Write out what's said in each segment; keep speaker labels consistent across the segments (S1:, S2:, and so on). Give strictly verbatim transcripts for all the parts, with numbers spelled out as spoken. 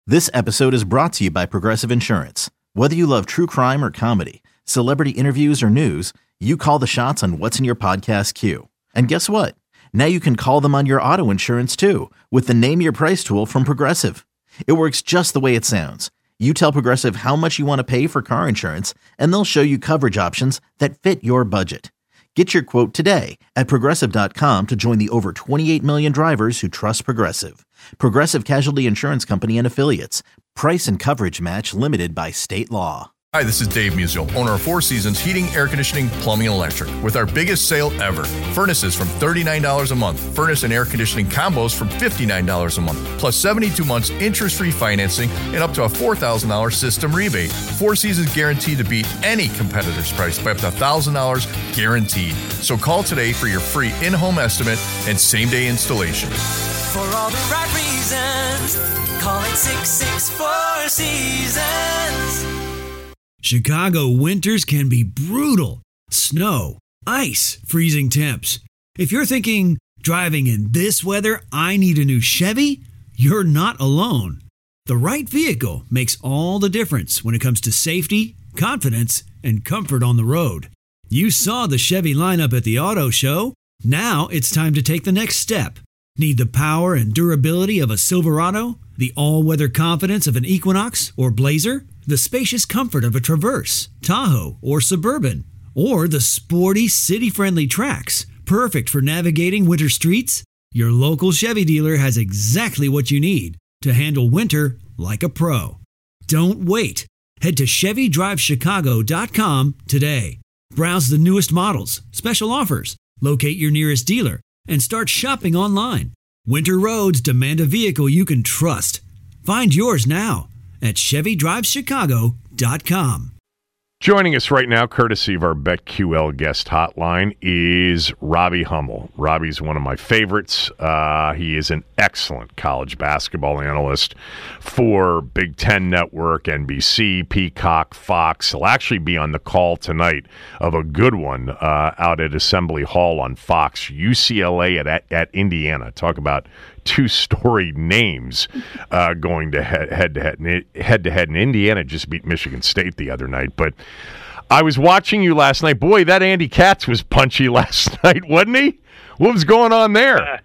S1: This episode is brought to you by Progressive Insurance. Whether you love true crime or comedy, celebrity interviews or news, you call the shots on what's in your podcast queue. And guess what? Now you can call them on your auto insurance too with the Name Your Price tool from Progressive. It works just the way it sounds. You tell Progressive how much you want to pay for car insurance, and they'll show you coverage options that fit your budget. Get your quote today at Progressive dot com to join the over twenty-eight million drivers who trust Progressive. Progressive Casualty Insurance Company and Affiliates. Price and coverage match limited by state law.
S2: Hi, this is Dave Musial, owner of Four Seasons Heating, Air Conditioning, Plumbing, and Electric, with our biggest sale ever. Furnaces from thirty-nine dollars a month. Furnace and air conditioning combos from fifty-nine dollars a month. Plus seventy-two months interest-free financing and up to a four thousand dollars system rebate. Four Seasons guaranteed to beat any competitor's price by up to one thousand dollars guaranteed. So call today for your free in-home estimate and same-day installation.
S3: For all the right reasons, call it six six four Seasons.
S4: Chicago winters can be brutal. Snow, ice, freezing temps. If you're thinking, driving in this weather, I need a new Chevy, you're not alone. The right vehicle makes all the difference when it comes to safety, confidence, and comfort on the road. You saw the Chevy lineup at the auto show. Now it's time to take the next step. Need the power and durability of a Silverado? The all-weather confidence of an Equinox or Blazer? The spacious comfort of a Traverse, Tahoe, or Suburban? Or the sporty, city-friendly Trax, perfect for navigating winter streets? Your local Chevy dealer has exactly what you need to handle winter like a pro. Don't wait. Head to Chevy Drive Chicago dot com today. Browse the newest models, special offers, locate your nearest dealer, and start shopping online. Winter roads demand a vehicle you can trust. Find yours now at Chevy Drive Chicago dot com.
S5: Joining us right now, courtesy of our BetQL guest hotline, is Robbie Hummel. Robbie's one of my favorites. Uh, he is an excellent college basketball analyst for Big Ten Network, N B C, Peacock, Fox. He'll actually be on the call tonight of a good one uh, out at Assembly Hall on Fox, U C L A at, at Indiana. Talk about two storied names uh, going to head, head to head. Head to head, and Indiana just beat Michigan State the other night. But I was watching you last night. Boy, that Andy Katz was punchy last night, wasn't he? What was going on there?
S6: Uh,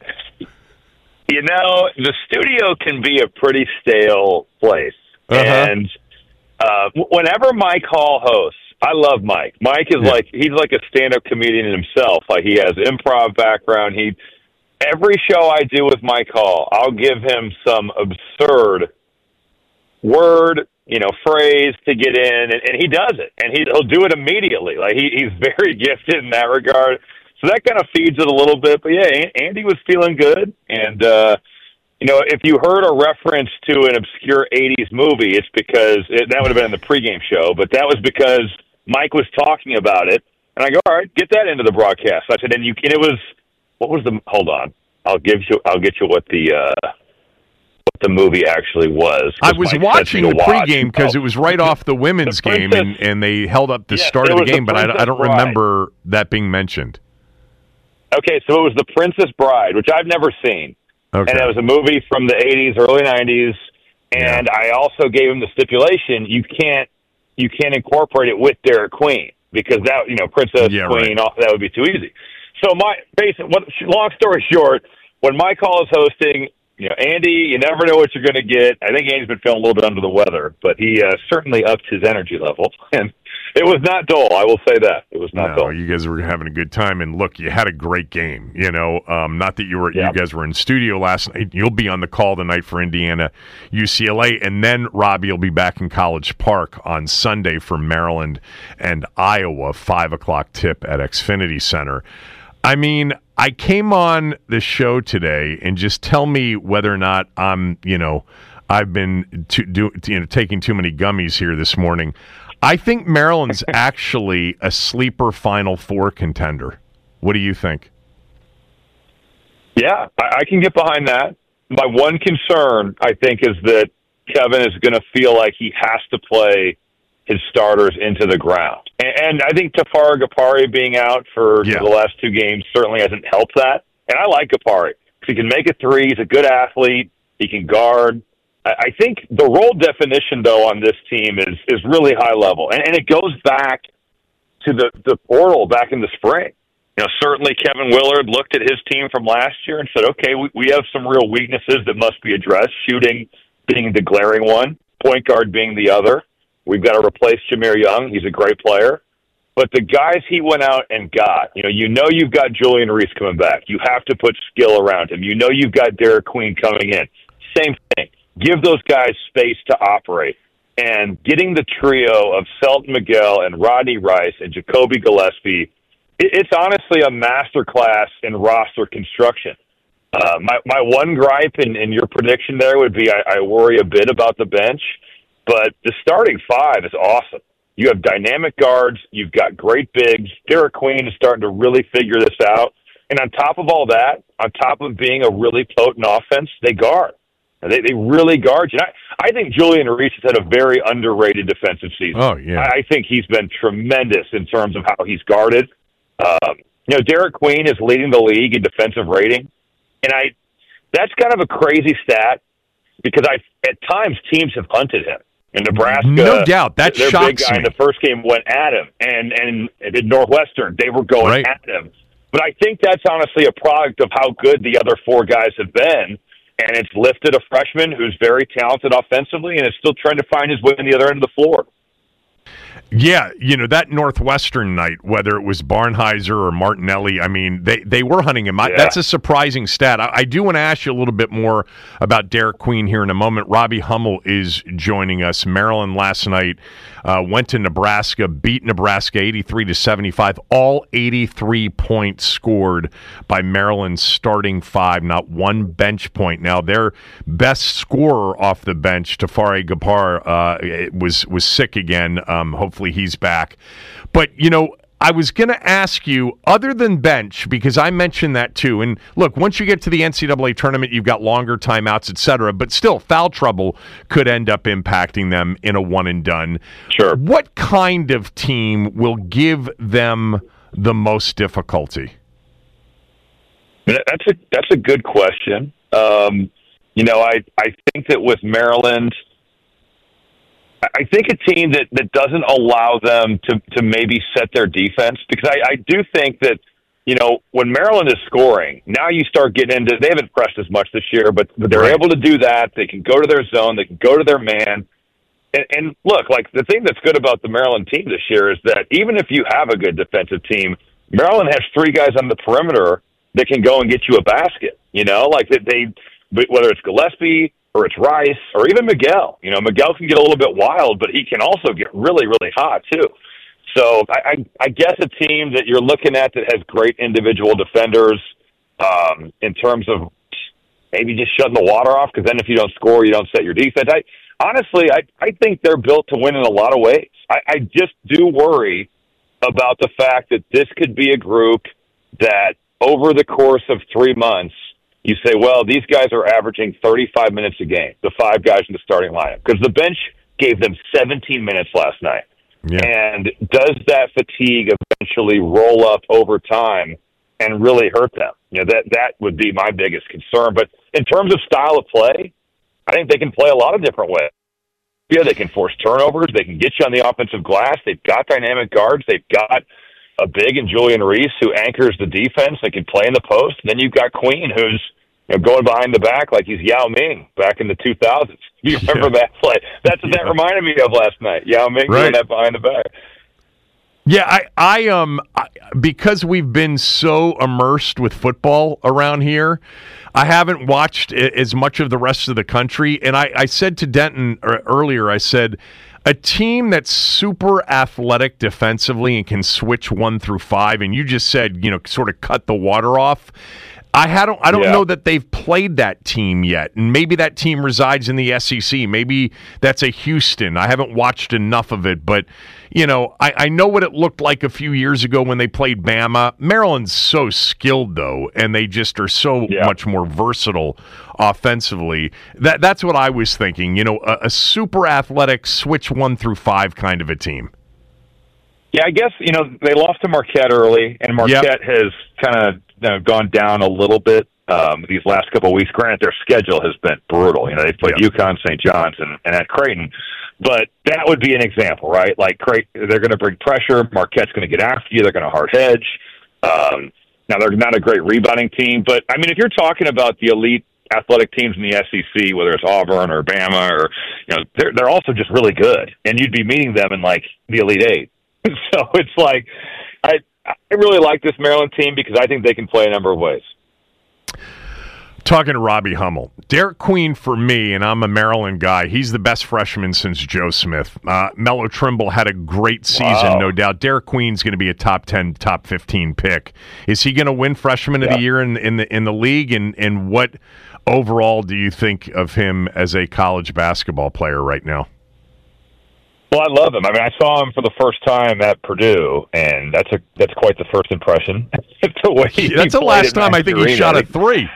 S6: you know, the studio can be a pretty stale place. Uh-huh. And uh, whenever Mike Hall hosts, I love Mike. Mike is yeah. like, he's like a stand-up comedian himself. Like, he has improv background. He Every show I do with Mike Hall, I'll give him some absurd word, you know, phrase to get in, and, and he does it, and he, he'll do it immediately. Like, he, he's very gifted in that regard. So that kind of feeds it a little bit. But, yeah, Andy was feeling good. And, uh, you know, if you heard a reference to an obscure eighties movie, it's because it, that would have been in the pregame show, but that was because Mike was talking about it. And I go, all right, get that into the broadcast. I said, and, you, and it was – what was the? Hold on, I'll give you. I'll get you what the uh, what the movie actually was.
S5: I was Mike watching the watch. pregame because oh. it was right off the women's the game, and, and they held up the
S6: yes,
S5: start of the game,
S6: the
S5: but I, I don't
S6: Bride.
S5: remember that being mentioned.
S6: Okay, so it was The Princess Bride, which I've never seen, okay. and it was a movie from the eighties, early nineties, and yeah. I also gave him the stipulation: you can't you can't incorporate it with Dairy Queen because that you know Princess
S5: yeah,
S6: Queen
S5: right.
S6: that would be too easy. So my basic, what, long story short, when Mike Hall is hosting, you know, Andy, you never know what you're going to get. I think Andy's been feeling a little bit under the weather, but he uh, certainly upped his energy level, and it was not dull. I will say that it was not
S5: no,
S6: dull.
S5: You guys were having a good time, and look, you had a great game. You know, um, not that you were, yeah. you guys were in studio last night. You'll be on the call tonight for Indiana, U C L A, and then Robbie will be back in College Park on Sunday for Maryland and Iowa, five o'clock tip at Xfinity Center. I mean, I came on the show today, and just tell me whether or not I'm, you know, I've been to, do, you know, taking too many gummies here this morning. I think Maryland's actually a sleeper Final Four contender. What do you think?
S6: Yeah, I, I can get behind that. My one concern, I think, is that Kevin is going to feel like he has to play his starters into the ground. And, and I think Tafari Gapari being out for
S5: yeah.
S6: the last two games certainly hasn't helped that. And I like Gapari because he can make a three. He's a good athlete. He can guard. I, I think the role definition, though, on this team is is really high level. And, and it goes back to the, the portal back in the spring. You know, certainly Kevin Willard looked at his team from last year and said, okay, we, we have some real weaknesses that must be addressed, shooting being the glaring one, point guard being the other. We've got to replace Jahmir Young. He's a great player. But the guys he went out and got, you know, you know you've got Julian Reese coming back. You have to put skill around him. You know you've got Derek Queen coming in. Same thing. Give those guys space to operate. And getting the trio of Selton Miguel and Rodney Rice and Jacoby Gillespie, it, it's honestly a masterclass in roster construction. Uh, my, my one gripe in, in your prediction there would be I, I worry a bit about the bench, but the starting five is awesome. You have dynamic guards. You've got great bigs. Derek Queen is starting to really figure this out. And on top of all that, on top of being a really potent offense, they guard. They they really guard you. And I, I think Julian Reese has had a very underrated defensive season.
S5: Oh, yeah.
S6: I, I think he's been tremendous in terms of how he's guarded. Um, you know, Derek Queen is leading the league in defensive rating. And I that's kind of a crazy stat because I at times teams have hunted him. In Nebraska,
S5: no doubt, that
S6: their
S5: shocks
S6: big guy
S5: me.
S6: in the first game went at him, and and in Northwestern they were going
S5: right.
S6: at him. But I think that's honestly a product of how good the other four guys have been, and it's lifted a freshman who's very talented offensively and is still trying to find his way on the other end of the floor.
S5: Yeah, you know, that Northwestern night, whether it was Barnhizer or Martinelli, I mean, they, they were hunting him. I,
S6: yeah.
S5: That's a surprising stat. I, I do want to ask you a little bit more about Derek Queen here in a moment. Robbie Hummel is joining us. Maryland last night uh, went to Nebraska, beat Nebraska eighty-three to seventy-five. All eighty-three points scored by Maryland's starting five, not one bench point. Now, their best scorer off the bench, Tafari Gapar, uh, was, was sick again. Um, hopefully he's back. But, you know, I was going to ask you, other than bench, because I mentioned that too, and look, once you get to the N C double A tournament, you've got longer timeouts, et cetera, but still, foul trouble could end up impacting them in a one and done.
S6: Sure.
S5: What kind of team will give them the most difficulty?
S6: That's a, that's a good question. Um, you know, I, I think that with Maryland, I think a team that, that doesn't allow them to, to maybe set their defense, because I, I do think that, you know, when Maryland is scoring, now you start getting into, they haven't pressed as much this year, but, but they're
S5: right.
S6: able to do that. They can go to their zone. They can go to their man. And, and look, like the thing that's good about the Maryland team this year is that even if you have a good defensive team, Maryland has three guys on the perimeter that can go and get you a basket, you know, like that they, whether it's Gillespie, or it's Rice, or even Miguel. You know, Miguel can get a little bit wild, but he can also get really, really hot, too. So I, I, I guess a team that you're looking at that has great individual defenders um, in terms of maybe just shutting the water off, because then if you don't score, you don't set your defense. I Honestly, I, I think they're built to win in a lot of ways. I, I just do worry about the fact that this could be a group that over the course of three months, you say, well, these guys are averaging thirty-five minutes a game, the five guys in the starting lineup, because the bench gave them seventeen minutes last night.
S5: Yeah.
S6: And does that fatigue eventually roll up over time and really hurt them? You know, that that would be my biggest concern. But in terms of style of play, I think they can play a lot of different ways. Yeah, they can force turnovers. They can get you on the offensive glass. They've got dynamic guards. They've got a big and Julian Reese who anchors the defense. They can play in the post. And then you've got Queen, who's you know, going behind the back like he's Yao Ming back in the two thousands. You remember yeah. that play? That's what yeah. that reminded me of last night. Yao Ming
S5: right.
S6: doing that behind the back.
S5: Yeah, I, I um, I, because we've been so immersed with football around here, I haven't watched as much of the rest of the country. And I, I said to Denton earlier, I said, a team that's super athletic defensively and can switch one through five, and you just said, you know, sort of cut the water off. I don't, I don't
S6: yeah.
S5: know that they've played that team yet, and maybe that team resides in the S E C. Maybe that's a Houston. I haven't watched enough of it, but you know, I, I know what it looked like a few years ago when they played Bama. Maryland's so skilled, though, and they just are so
S6: yeah.
S5: much more versatile offensively. That that's what I was thinking. You know, a, a super athletic switch one through five kind of a team.
S6: Yeah, I guess, you know, they lost to Marquette early, and Marquette yep. has kind of you know, gone down a little bit um, these last couple of weeks. Granted, their schedule has been brutal. You know, they played
S5: yeah.
S6: UConn, Saint John's, and, and at Creighton. But that would be an example, right? Like, Creighton, they're going to bring pressure. Marquette's going to get after you. They're going to hard hedge. Um, now, they're not a great rebounding team. But, I mean, if you're talking about the elite athletic teams in the S E C, whether it's Auburn or Bama, or, you know, they're, they're also just really good. And you'd be meeting them in, like, the Elite Eight. So it's like, I I really like this Maryland team because I think they can play a number of ways.
S5: Talking to Robbie Hummel. Derek Queen for me, and I'm a Maryland guy, he's the best freshman since Joe Smith. Uh, Melo Trimble had a great season,
S6: wow.
S5: no doubt. Derek Queen's going to be a top ten, top fifteen pick. Is he going to win Freshman of
S6: yeah.
S5: the Year in, in, the, in the league? And, and what overall do you think of him as a college basketball player right now?
S6: Well, I love him. I mean, I saw him for the first time at Purdue, and that's a that's quite the first impression. the way he
S5: that's the last time I think he shot a three.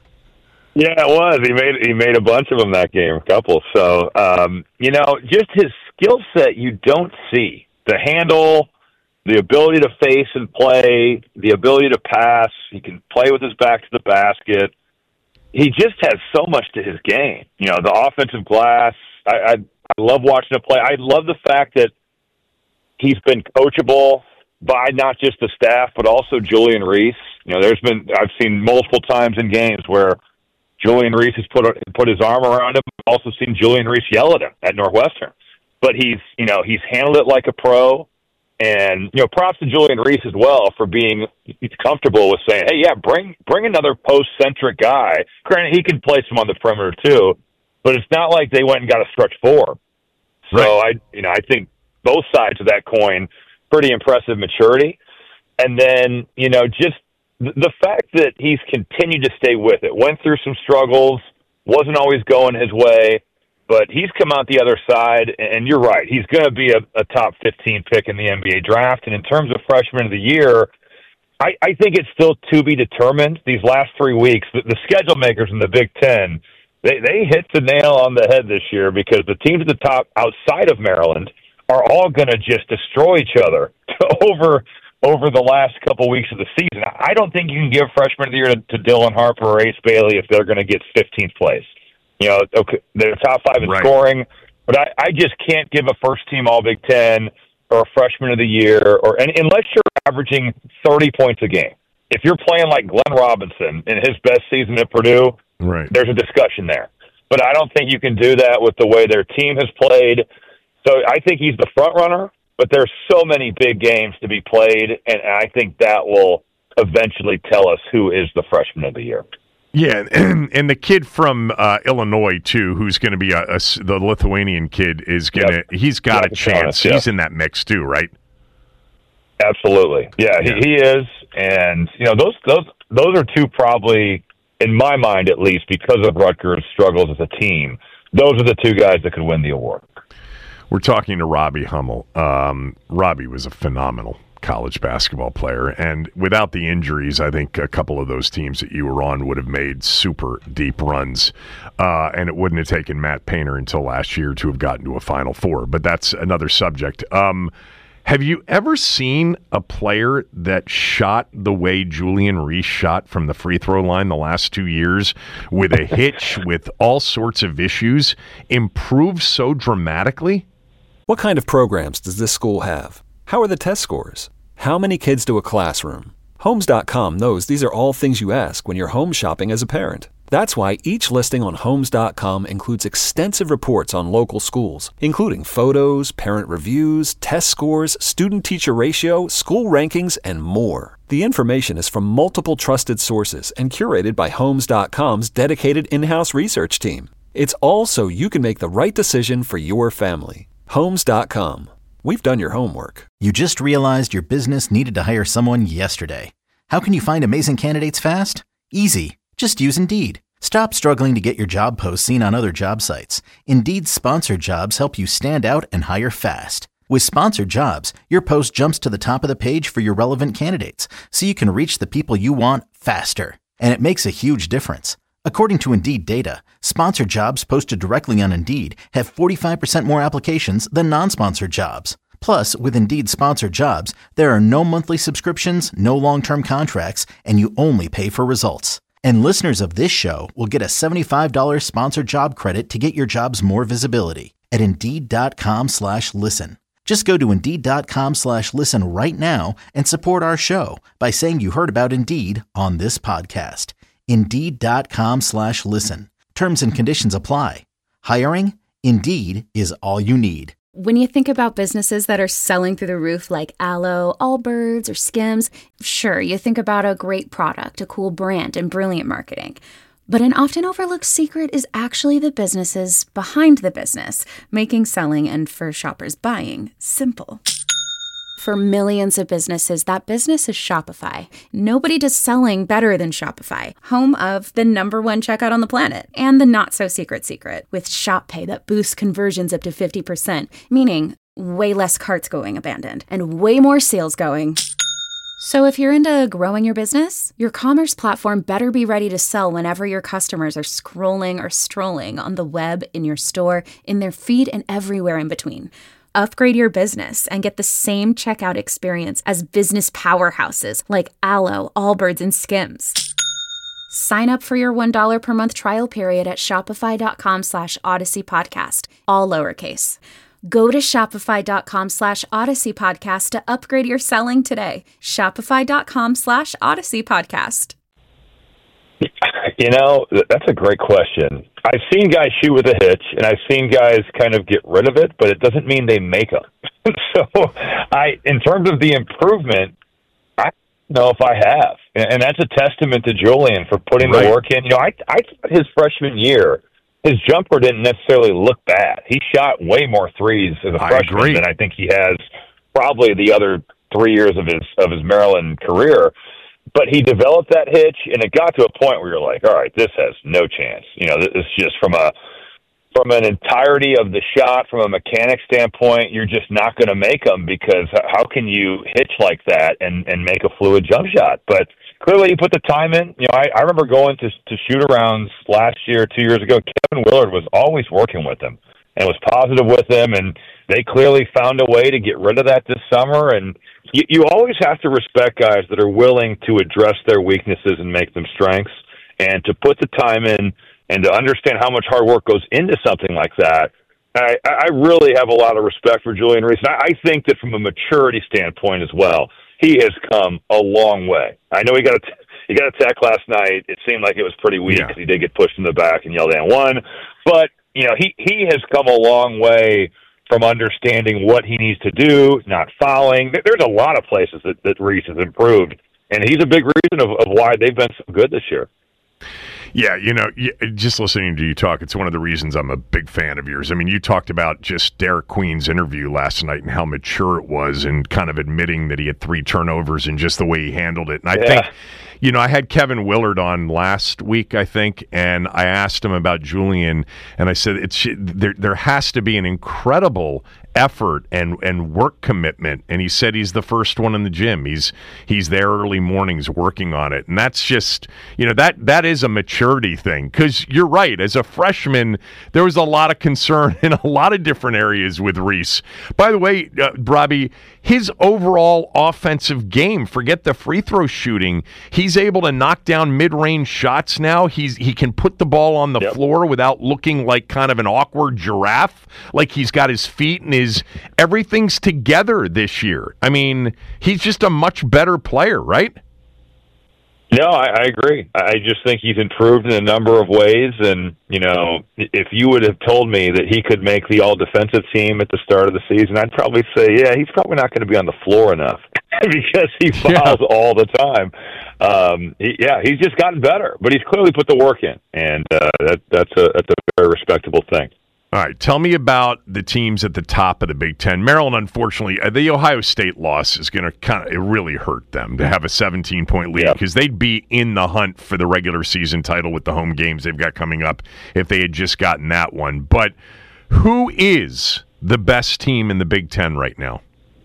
S6: Yeah, it was. He made he made a bunch of them that game, a couple. So, um, you know, just his skill set you don't see. The handle, the ability to face and play, the ability to pass. He can play with his back to the basket. He just has so much to his game. You know, the offensive glass. I, I, I love watching him play. I love the fact that he's been coachable by not just the staff, but also Julian Reese. You know, there's been I've seen multiple times in games where Julian Reese has put put his arm around him. I've also seen Julian Reese yell at him at Northwestern. But he's, you know, he's handled it like a pro. And, you know, props to Julian Reese as well for being comfortable with saying, hey, yeah, bring bring another post-centric guy. Granted, he can play some on the perimeter too, but it's not like they went and got a stretch four. So, right. I, you know, I think both sides of that coin, pretty impressive maturity. And then, you know, just the fact that he's continued to stay with it, went through some struggles, wasn't always going his way, but he's come out the other side, and you're right, he's going to be a, a top fifteen pick in the N B A draft. And in terms of freshman of the year, I, I think it's still to be determined. These last three weeks, the, the schedule makers in the Big Ten, they, they hit the nail on the head this year because the teams at the top outside of Maryland are all going to just destroy each other over over the last couple weeks of the season. I don't think you can give freshman of the year to, to Dylan Harper or Ace Bailey if they're going to get fifteenth place. You know, okay, they're top five in right. scoring, but I, I just can't give a first-team All-Big Ten or a freshman of the year, or and, unless you're averaging thirty points a game. If you're playing like Glenn Robinson in his best season at Purdue, right. there's a discussion there. But I don't think you can do that with the way their team has played. So I think he's the front runner, but there's so many big games to be played, and I think that will eventually tell us who is the freshman of the year.
S5: Yeah, and, and the kid from uh, Illinois, too, who's going to be a, a, the Lithuanian kid, is going to yep. – he's got yeah, a chance. Yep. He's in that mix, too, right?
S6: Absolutely. Yeah, yeah. He, he is. And, you know, those those those are two probably, in my mind at least, because of Rutgers' struggles as a team, those are the two guys that could win the award.
S5: We're talking to Robbie Hummel. Um, Robbie was a phenomenal college basketball player, and without the injuries, I think a couple of those teams that you were on would have made super deep runs, uh, and it wouldn't have taken Matt Painter until last year to have gotten to a Final Four, but that's another subject. Um, have you ever seen a player that shot the way Julian Reese shot from the free throw line the last two years with a hitch, with all sorts of issues, improve so dramatically?
S7: What kind of programs does this school have? How are the test scores? How many kids do a classroom? Homes dot com knows these are all things you ask when you're home shopping as a parent. That's why each listing on Homes dot com includes extensive reports on local schools, including photos, parent reviews, test scores, student-teacher ratio, school rankings, and more. The information is from multiple trusted sources and curated by Homes dot com's dedicated in-house research team. It's all so you can make the right decision for your family. Homes dot com. We've done your homework.
S1: You just realized your business needed to hire someone yesterday. How can you find amazing candidates fast? Easy. Just use Indeed. Stop struggling to get your job posts seen on other job sites. Indeed's sponsored jobs help you stand out and hire fast. With sponsored jobs, your post jumps to the top of the page for your relevant candidates, so you can reach the people you want faster. And it makes a huge difference. According to Indeed data, sponsored jobs posted directly on Indeed have forty-five percent more applications than non-sponsored jobs. Plus, with Indeed sponsored jobs, there are no monthly subscriptions, no long-term contracts, and you only pay for results. And listeners of this show will get a seventy-five dollars sponsored job credit to get your jobs more visibility at Indeed.com slash listen. Just go to Indeed.com slash listen right now and support our show by saying you heard about Indeed on this podcast. Indeed.com slash listen. Terms and conditions apply. Hiring? Indeed is all you need.
S8: When you think about businesses that are selling through the roof like Aloe, Allbirds, or Skims, sure, you think about a great product, a cool brand, and brilliant marketing. But an often overlooked secret is actually the businesses behind the business, making selling and, for shoppers, buying simple. For millions of businesses, that business is Shopify. Nobody does selling better than Shopify, home of the number one checkout on the planet, and the not-so-secret secret, with Shop Pay that boosts conversions up to fifty percent, meaning way less carts going abandoned, and way more sales going. So if you're into growing your business, your commerce platform better be ready to sell whenever your customers are scrolling or strolling on the web, in your store, in their feed, and everywhere in between. Upgrade your business and get the same checkout experience as business powerhouses like Aloe, Allbirds, and Skims. Sign up for your one dollar per month trial period at shopify.com slash Odyssey Podcast, all lowercase. Go to shopify.com slash Odyssey Podcast to upgrade your selling today. Shopify.com slash Odyssey Podcast.
S6: You know, that's a great question. I've seen guys shoot with a hitch, and I've seen guys kind of get rid of it, but it doesn't mean they make them. So, I, in terms of the improvement, I don't know if I have, and that's a testament to Julian for putting right. the work in. You know, I, I thought his freshman year, his jumper didn't necessarily look bad. He shot way more threes as a
S5: I
S6: freshman
S5: agree.
S6: than I think he has probably the other three years of his of his Maryland career. But he developed that hitch, and it got to a point where you're like, all right, this has no chance. You know, this is just from a from an entirety of the shot, from a mechanic standpoint, you're just not going to make them, because how can you hitch like that and, and make a fluid jump shot? But clearly he put the time in. You know, I, I remember going to to shoot-arounds last year, two years ago. Kevin Willard was always working with him and was positive with him, and they clearly found a way to get rid of that this summer. And you, you always have to respect guys that are willing to address their weaknesses and make them strengths, and to put the time in and to understand how much hard work goes into something like that. I, I really have a lot of respect for Julian Reese. I, I think that from a maturity standpoint as well, he has come a long way. I know he got a, he got a tech last night. It seemed like it was pretty weak because yeah. he did get pushed in the back and yelled and won. But, you know, he, he has come a long way from understanding what he needs to do, not fouling. There's a lot of places that, that Reese has improved, and he's a big reason of, of why they've been so good this year.
S5: Yeah, you know, just listening to you talk, it's one of the reasons I'm a big fan of yours. I mean, you talked about just Derek Queen's interview last night and how mature it was, and kind of admitting that he had three turnovers and just the way he handled it. And I yeah. think, you know, I had Kevin Willard on last week, I think, and I asked him about Julian, and I said, it's there, there has to be an incredible effort and and work commitment, and he said he's the first one in the gym. He's he's there early mornings working on it, and that's just, you know, that that is a maturity thing, because you're right, as a freshman there was a lot of concern in a lot of different areas with Reese. By the way, uh, Robbie, his overall offensive game, forget the free throw shooting, he's able to knock down mid-range shots now. He's he can put the ball on the yep. floor without looking like kind of an awkward giraffe, like he's got his feet and his everything's together this year. I mean, he's just a much better player, right?
S6: No, I, I agree. I just think he's improved in a number of ways, and, you know, if you would have told me that he could make the all-defensive team at the start of the season, I'd probably say, yeah, he's probably not going to be on the floor enough because he fouls yeah. all the time. Um, he, yeah, he's just gotten better, but he's clearly put the work in, and uh, that, that's a that's a very respectable thing.
S5: All right, tell me about the teams at the top of the Big Ten. Maryland, unfortunately, the Ohio State loss is going to kind of, it really hurt them to have a seventeen-point lead, because yep. they'd be in the hunt for the regular season title with the home games they've got coming up if they had just gotten that one. But who is the best team in the Big Ten right now?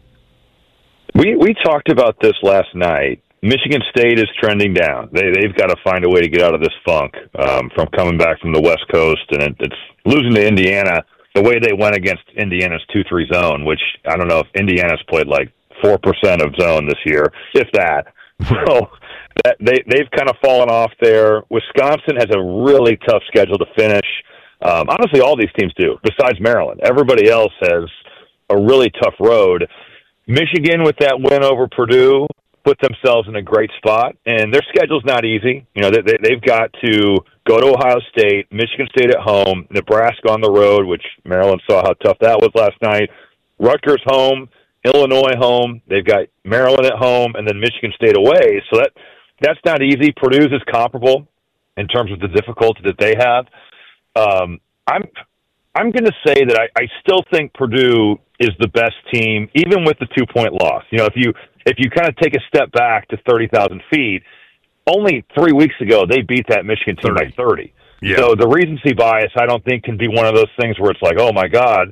S6: We we talked about this last night. Michigan State is trending down. They, they've got to find a way to get out of this funk um, from coming back from the West Coast, and it, it's losing to Indiana the way they went against Indiana's two three zone, which I don't know if Indiana's played like four percent of zone this year, if that. So that they they've kind of fallen off there. Wisconsin has a really tough schedule to finish. Um, honestly, all these teams do. Besides Maryland, everybody else has a really tough road. Michigan, with that win over Purdue, put themselves in a great spot, and their schedule's not easy. You know, they, they, they've got to go to Ohio State, Michigan State at home, Nebraska on the road, which Maryland saw how tough that was last night, Rutgers home, Illinois home, they've got Maryland at home, and then Michigan State away. So that that's not easy. Purdue's is comparable in terms of the difficulty that they have. Um, I'm I'm going to say that I, I still think Purdue is the best team, even with the two-point loss. You know, if you if you kind of take a step back to thirty thousand feet, only three weeks ago they beat that Michigan team thirty by thirty. Yeah. So the recency bias, I don't think, can be one of those things where it's like, oh, my God.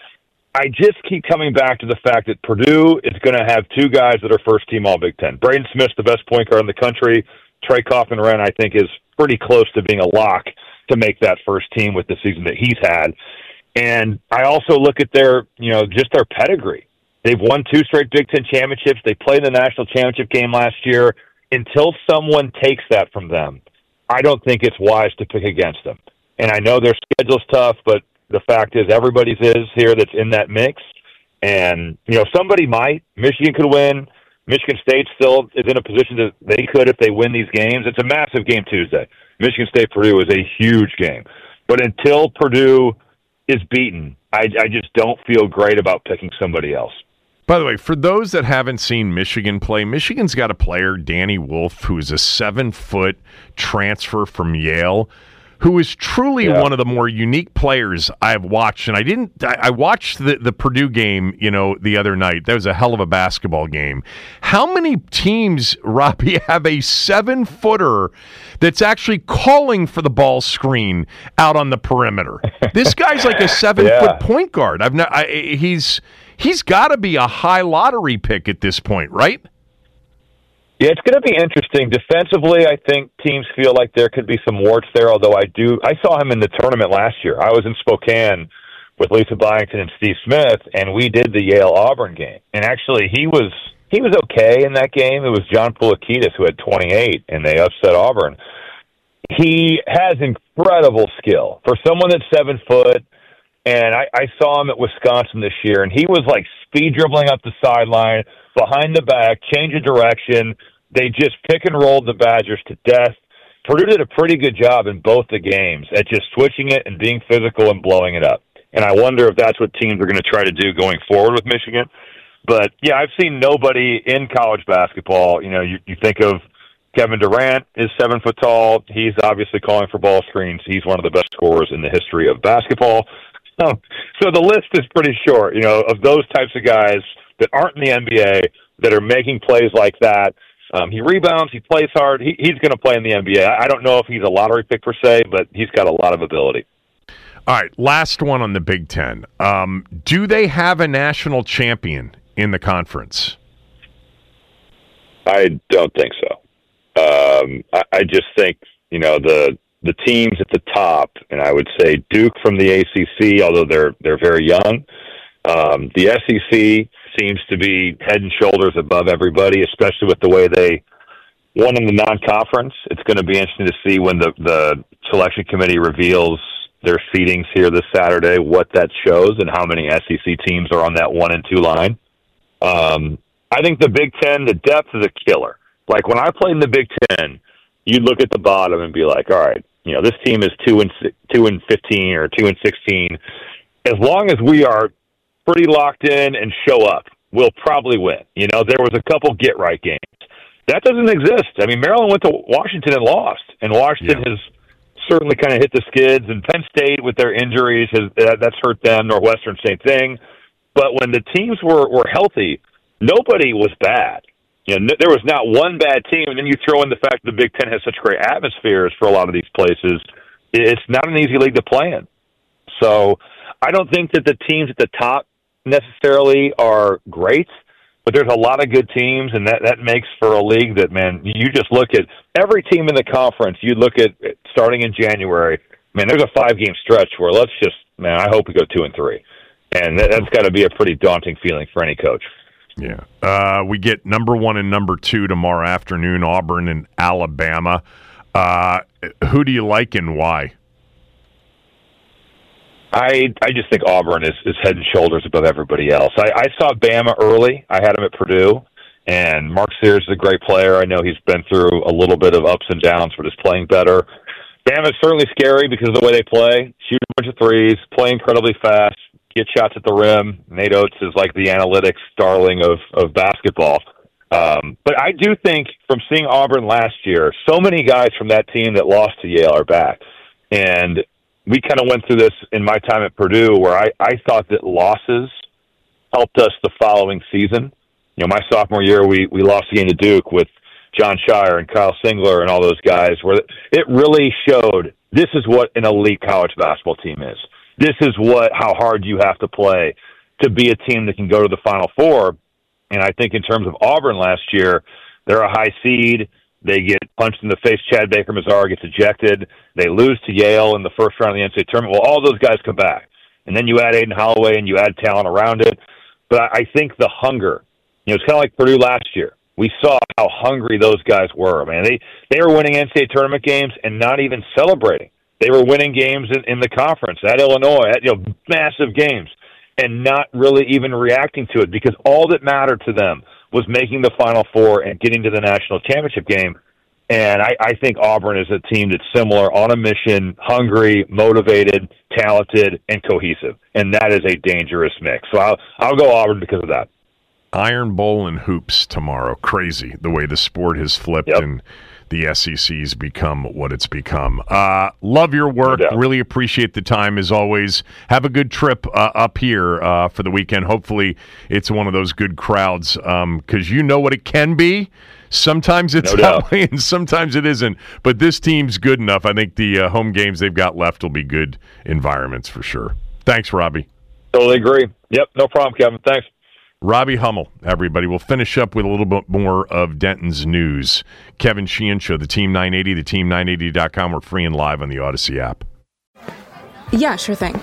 S6: I just keep coming back to the fact that Purdue is going to have two guys that are first-team All-Big Ten. Braden Smith's the best point guard in the country. Trey Kaufman-Renn, I think, is pretty close to being a lock to make that first team with the season that he's had. And I also look at their, you know, just their pedigree. They've won two straight Big Ten championships. They played the national championship game last year. Until someone takes that from them, I don't think it's wise to pick against them. And I know their schedule's tough, but the fact is everybody's is here that's in that mix. And, you know, somebody might. Michigan could win. Michigan State still is in a position that they could if they win these games. It's a massive game Tuesday. Michigan State-Purdue is a huge game. But until Purdue is beaten, I, I just don't feel great about picking somebody else.
S5: By the way, for those that haven't seen Michigan play, Michigan's got a player, Danny Wolf, who is a seven-foot transfer from Yale, who is truly yeah. one of the more unique players I've watched. And I didn't. I, I watched the, the Purdue game, you know, the other night. That was a hell of a basketball game. How many teams, Robbie, have a seven-footer that's actually calling for the ball screen out on the perimeter? This guy's like a seven-foot yeah. point guard. I've not. I, he's he's got to be a high lottery pick at this point, right?
S6: Yeah, it's going to be interesting. Defensively, I think teams feel like there could be some warts there, although I do. I saw him in the tournament last year. I was in Spokane with Lisa Byington and Steve Smith, and we did the Yale-Auburn game. And actually, he was he was okay in that game. It was John Poulikitis who had twenty-eight, and they upset Auburn. He has incredible skill. For someone that's seven foot, and I, I saw him at Wisconsin this year, and he was like speed dribbling up the sideline, behind the back, change of direction. They just pick and rolled the Badgers to death. Purdue did a pretty good job in both the games at just switching it and being physical and blowing it up. And I wonder if that's what teams are going to try to do going forward with Michigan. But, yeah, I've seen nobody in college basketball. You know, you, you think of Kevin Durant is seven foot tall. He's obviously calling for ball screens. He's one of the best scorers in the history of basketball. So, so the list is pretty short, you know, of those types of guys that aren't in the N B A, that are making plays like that. Um, he rebounds, he plays hard. He, he's going to play in the N B A. I don't know if he's a lottery pick per se, but he's got a lot of ability.
S5: All right, last one on the Big Ten. Um, do they have a national champion in the conference?
S6: I don't think so. Um, I, I just think, you know, the the teams at the top, and I would say Duke from the A C C, although they're they're very young. Um, the S E C seems to be head and shoulders above everybody, especially with the way they won in the non-conference. It's going to be interesting to see when the, the selection committee reveals their seedings here this Saturday, what that shows and how many S E C teams are on that one and two line. Um, I think the Big Ten, the depth is a killer. Like when I played in the Big Ten, you'd look at the bottom and be like, all right, you know, this team is two and two and fifteen or two and sixteen. As long as we are pretty locked in and show up, we'll probably win. You know, there was a couple get-right games. That doesn't exist. I mean, Maryland went to Washington and lost, and Washington yeah. has certainly kind of hit the skids, and Penn State with their injuries, has that's hurt them. Northwestern, same thing. But when the teams were, were healthy, nobody was bad. You know, there was not one bad team, and then you throw in the fact that the Big Ten has such great atmospheres for a lot of these places. It's not an easy league to play in. So I don't think that the teams at the top necessarily are great, but there's a lot of good teams, and that, that makes for a league that, man, you just look at every team in the conference, you look at starting in January, man, there's a five-game stretch where let's just, man, I hope we go two and three. And that, that's got to be a pretty daunting feeling for any coach.
S5: Yeah. Uh, we get number one and number two tomorrow afternoon, Auburn and Alabama. Uh, who do you like and why?
S6: I I just think Auburn is, is head and shoulders above everybody else. I, I saw Bama early. I had him at Purdue, and Mark Sears is a great player. I know he's been through a little bit of ups and downs, but is playing better. Bama's certainly scary because of the way they play. Shoot a bunch of threes, play incredibly fast, get shots at the rim. Nate Oates is like the analytics darling of, of basketball. Um, but I do think from seeing Auburn last year, so many guys from that team that lost to Yale are back. And we kind of went through this in my time at Purdue where I, I thought that losses helped us the following season. You know, my sophomore year, we, we lost the game to Duke with John Shire and Kyle Singler and all those guys, where it really showed this is what an elite college basketball team is. This is what how hard you have to play to be a team that can go to the Final Four. And I think in terms of Auburn last year, they're a high seed. They get punched in the face. Chad Baker-Mazar gets ejected. They lose to Yale in the first round of the N C double A tournament. Well, all those guys come back. And then you add Aiden Holloway and you add talent around it. But I think the hunger, you know, it's kind of like Purdue last year. We saw how hungry those guys were, man. They they were winning N C double A tournament games and not even celebrating. They were winning games in, in the conference at Illinois, at, you know, massive games, and not really even reacting to it because all that mattered to them was making the Final Four and getting to the national championship game. And I, I think Auburn is a team that's similar, on a mission, hungry, motivated, talented, and cohesive. And that is a dangerous mix. So I'll, I'll go Auburn because of that.
S5: Iron Bowl and hoops tomorrow. Crazy the way the sport has flipped
S6: yep.
S5: and the S E C's become what it's become. Uh, love your work.
S6: No doubt.
S5: Really appreciate the time as always. Have a good trip uh, up here uh, for the weekend. Hopefully it's one of those good crowds because um, you know what it can be. Sometimes it's
S6: no
S5: that
S6: doubt.
S5: way and sometimes it isn't. But this team's good enough. I think the uh, home games they've got left will be good environments for sure. Thanks, Robbie.
S6: Totally agree. Yep, no problem, Kevin. Thanks.
S5: Robbie Hummel, everybody. We'll finish up with a little bit more of Denton's news. Kevin Sheehan Show, the Team nine eighty, the team nine eighty dot com. We're free and live on the Odyssey app.
S9: Yeah, sure thing.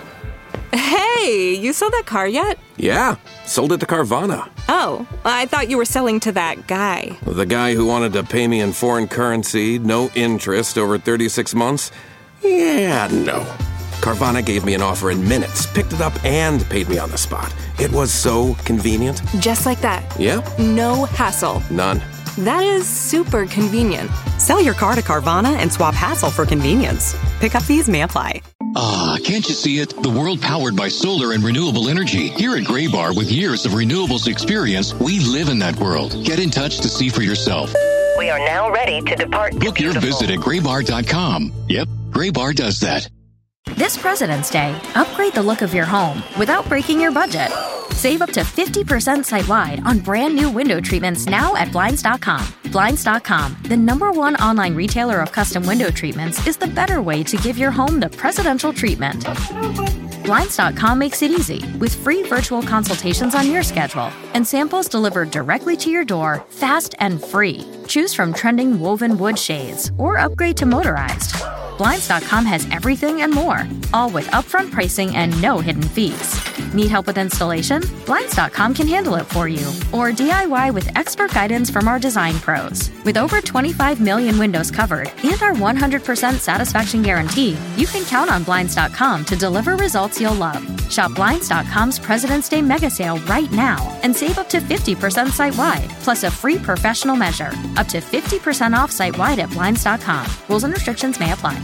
S9: Hey, you sold that car yet?
S10: Yeah, sold it to Carvana.
S9: Oh, I thought you were selling to that guy.
S10: The guy who wanted to pay me in foreign currency, no interest, over thirty-six months? Yeah, no. Carvana gave me an offer in minutes, picked it up, and paid me on the spot. It was so convenient.
S9: Just like that.
S10: Yeah.
S9: No hassle.
S10: None.
S9: That is super convenient.
S11: Sell your car to Carvana and swap hassle for convenience. Pickup fees may apply.
S12: Ah, can't you see it? The world powered by solar and renewable energy. Here at Graybar, with years of renewables experience, we live in that world. Get in touch to see for yourself.
S13: We are now ready to depart.
S12: Book your visit at graybar dot com. Yep, Graybar does that.
S8: This President's Day, upgrade the look of your home without breaking your budget. Save up to fifty percent site-wide on brand new window treatments now at Blinds dot com. Blinds dot com, the number one online retailer of custom window treatments, is the better way to give your home the presidential treatment. Blinds dot com makes it easy with free virtual consultations on your schedule and samples delivered directly to your door, fast and free. Choose from trending woven wood shades or upgrade to motorized. Blinds dot com has everything and more, all with upfront pricing and no hidden fees. Need help with installation? Blinds dot com can handle it for you. Or D I Y with expert guidance from our design pros. With over twenty-five million windows covered and our one hundred percent satisfaction guarantee, you can count on Blinds dot com to deliver results you'll love. Shop Blinds dot com's President's Day mega sale right now and save up to fifty percent site-wide, plus a free professional measure. Up to fifty percent off site-wide at Blinds dot com. Rules and restrictions may apply.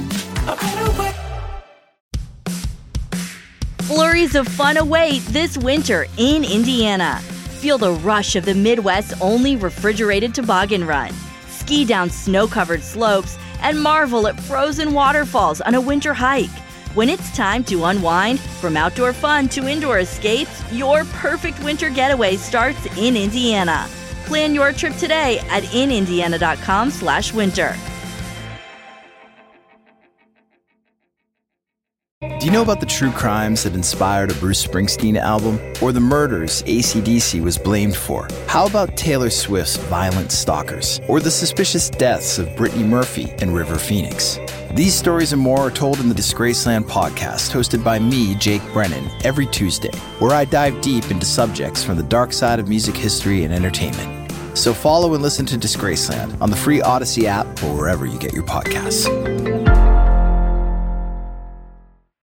S14: Flurries of fun await this winter in Indiana. Feel the rush of the Midwest's only refrigerated toboggan run. Ski down snow-covered slopes and marvel at frozen waterfalls on a winter hike. When it's time to unwind, from outdoor fun to indoor escapes, your perfect winter getaway starts in Indiana. Plan your trip today at in indiana dot com slash winter.
S15: Do you know about the true crimes that inspired a Bruce Springsteen album? Or the murders A C D C was blamed for? How about Taylor Swift's Violent Stalkers? Or the suspicious deaths of Brittany Murphy and River Phoenix? These stories and more are told in the Disgraceland podcast, hosted by me, Jake Brennan, every Tuesday, where I dive deep into subjects from the dark side of music history and entertainment. So follow and listen to Disgraceland on the free Odyssey app or wherever you get your podcasts.